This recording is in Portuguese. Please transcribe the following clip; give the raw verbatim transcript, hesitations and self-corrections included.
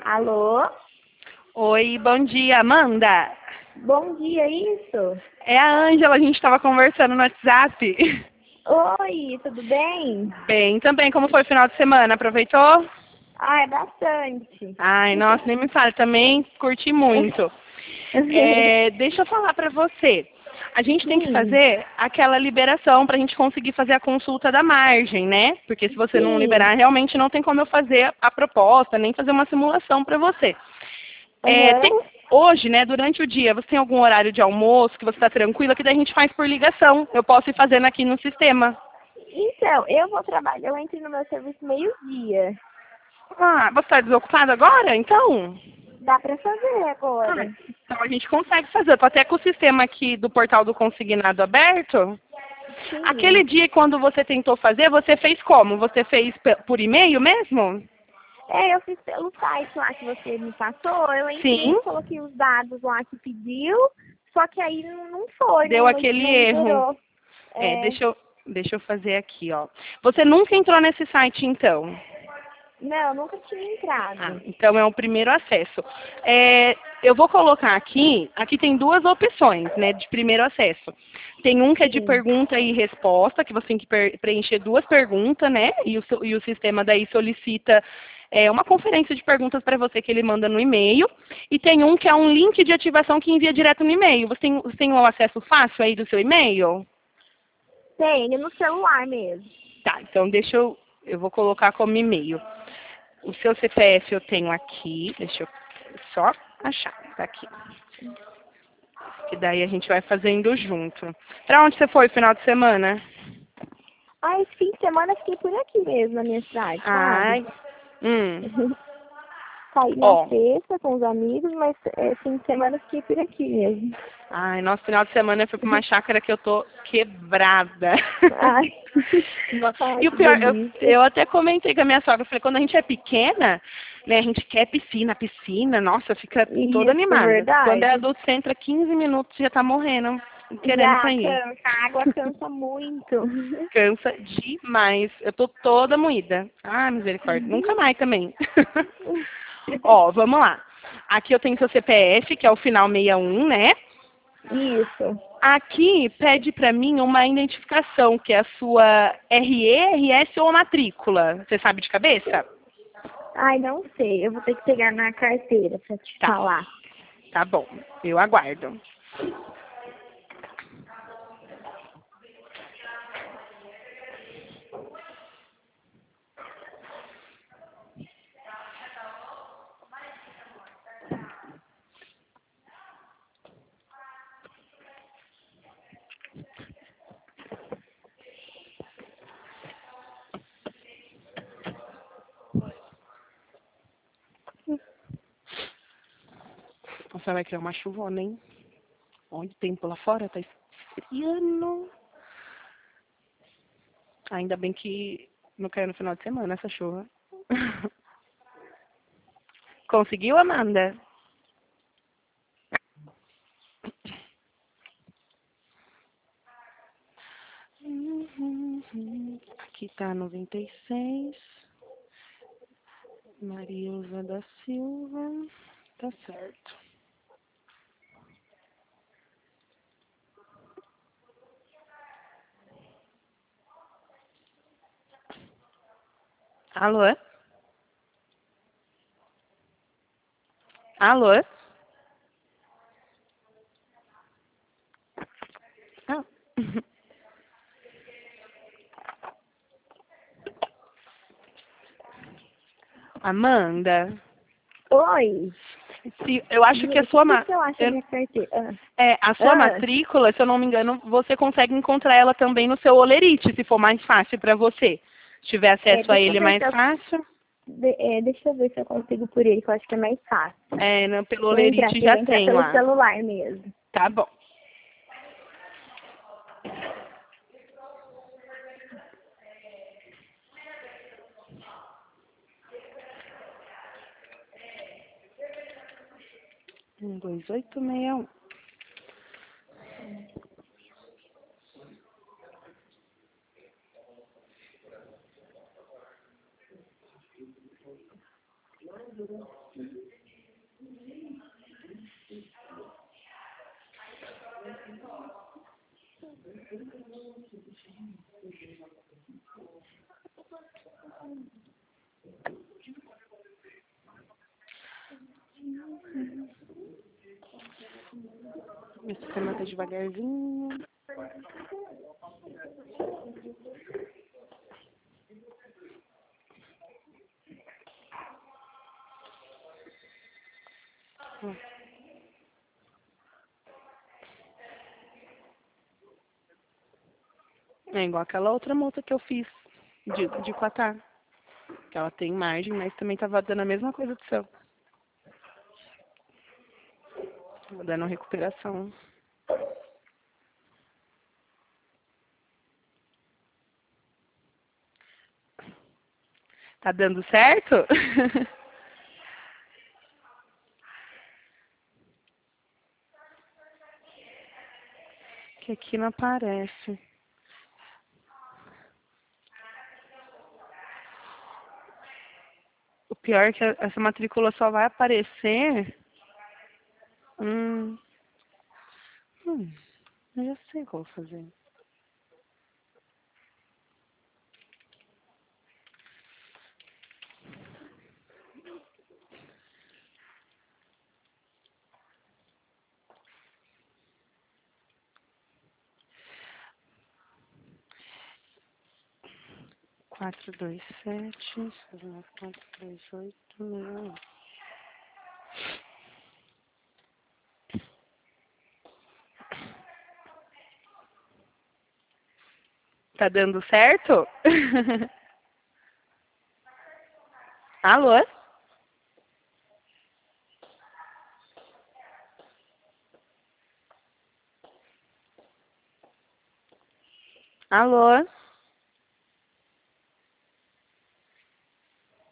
Alô? Oi, bom dia, Amanda. Bom dia, isso? É a Ângela, a gente estava conversando no WhatsApp. Oi, tudo bem? Bem, também, como foi o final de semana? Aproveitou? Ah, é bastante. Ai, nossa, nem me fale, também curti muito. É, deixa eu falar para você. A gente tem que Sim, fazer aquela liberação para a gente conseguir fazer a consulta da margem, né? Porque se você não sim. liberar, realmente não tem como eu fazer a proposta, nem fazer uma simulação para você. É, Aham. tem- hoje, né, durante o dia, você tem algum horário de almoço que você está tranquila, que daí a gente faz por ligação. Eu posso ir fazendo aqui no sistema. Então, eu vou trabalhar, eu entro no meu serviço meio-dia. Ah, você está desocupado agora? Então? Dá pra fazer Ah, agora? então a gente consegue fazer. Eu tô até com o sistema aqui do portal do consignado aberto. Sim. Aquele dia quando você tentou fazer, você fez como? Você fez pe- por e-mail mesmo? É, eu fiz pelo site lá que você me passou, eu entrei, Sim. coloquei os dados lá que pediu, só que aí não, não foi, Deu não, não, aquele não erro. liberou. É, É, deixa eu, deixa eu fazer aqui, ó. Você nunca entrou nesse site, então? não, nunca tinha Ah, entrado. então é o primeiro acesso. É, eu vou colocar aqui, aqui tem duas opções, né, de primeiro acesso. Tem um que é de Sim. pergunta e resposta, que você tem que per- preencher duas perguntas, né, e o, seu- e o sistema daí solicita é, uma conferência de perguntas para você que ele manda no e-mail. E tem um que é um link de ativação que envia direto no e-mail. Você tem, você tem um acesso fácil aí do seu e-mail? Tenho no celular mesmo. Tá, então deixa eu, eu vou colocar como e-mail. O seu C P F eu tenho aqui, deixa eu só achar, tá aqui. Que daí a gente vai fazendo junto. Pra onde você foi no final de semana? Ah, esse fim de semana eu fiquei por aqui mesmo na minha cidade, sabe? Ai, hum, Saí na ó. sexta com os amigos, mas é, fim de semana eu fiquei por aqui mesmo. Ai, nosso final de semana eu fui pra uma chácara que eu tô quebrada. Ai, No- ai, E o que pior, eu, delícia. eu até comentei com a minha sogra, eu falei, quando a gente é pequena, né, a gente quer piscina, piscina, nossa, fica toda Isso, animada. Quando é verdade. adulto, você entra quinze minutos e já tá morrendo, querendo Já sair. cansa, a água cansa muito. Cansa demais. Eu tô toda moída. Ah, misericórdia. Nunca mais também. Ó, vamos lá. Aqui eu tenho seu C P F, que é o final sessenta e um, né? Isso. Aqui pede pra mim uma identificação, que é a sua R E, R S ou a matrícula. Você sabe de cabeça? Ai, não sei, eu vou ter que pegar na carteira pra te Tá, falar. tá bom. Eu aguardo. Nossa, vai criar uma chuvona, hein? Olha o tempo lá fora, tá esfriando. Ainda bem que não caiu no final de semana essa chuva. Conseguiu, Amanda? Uhum. Aqui tá noventa e seis. Marilza da Silva. Tá certo. Alô? Alô? Ah. Amanda, Oi. se, eu acho que a Gente, o sua, que ma- que eu acho da eu- minha carteira? é, a Ah, sua ah, matrícula, se eu não me engano, você consegue encontrar ela também no seu Olerite, se for mais fácil para você. Se tiver é, acesso a deixa eu ele ver mais se eu, fácil, de- é, deixa eu ver se eu consigo por ele, que eu acho que é mais fácil. é, no- pelo Vou entrar Olerite aqui, eu já vou entrar tem pelo lá. celular mesmo. Tá bom. Um, dois, oito, meia, um. Meu sistema tá devagarzinho. É igual aquela outra multa que eu fiz de, de Quatar. Que ela tem margem, mas também tava dando a mesma coisa do seu. Tava dando recuperação. Tá dando certo? Que aqui não aparece. O pior é que essa matrícula só vai aparecer. Hum. Hum. Eu já sei o que eu vou fazer. Quatro, dois, sete, quatro, dois, oito, não. Tá dando certo? Alô? Alô?